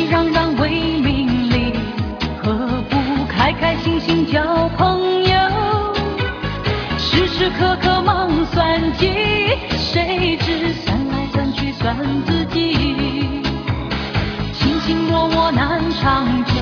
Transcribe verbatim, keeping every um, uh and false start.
熙攘攘为名利，何不开开心心交朋友？时时刻刻忙算计，谁知算来算去算自己。卿卿我我难长久。